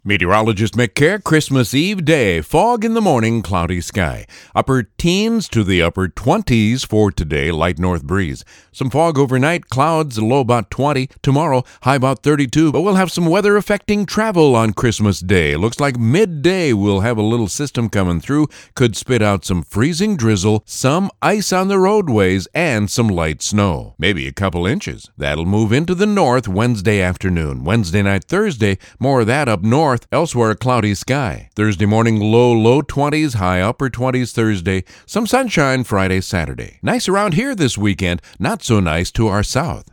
Meteorologist Mick Kerr, Christmas Eve day, fog in the morning, cloudy sky. Upper teens to the upper 20s for today, light north breeze. Some fog overnight, clouds, low about 20. Tomorrow, high about 32, but we'll have some weather affecting travel on Christmas Day. Looks like midday we'll have a little system coming through, could spit out some freezing drizzle, some ice on the roadways, and some light snow. Maybe a couple inches. That'll move into the north Wednesday afternoon. Wednesday night, Thursday, more of that up north. Elsewhere, cloudy sky. Thursday morning, low 20s, high upper 20s Thursday. Some sunshine Friday, Saturday. Nice around here this weekend, not so nice to our south.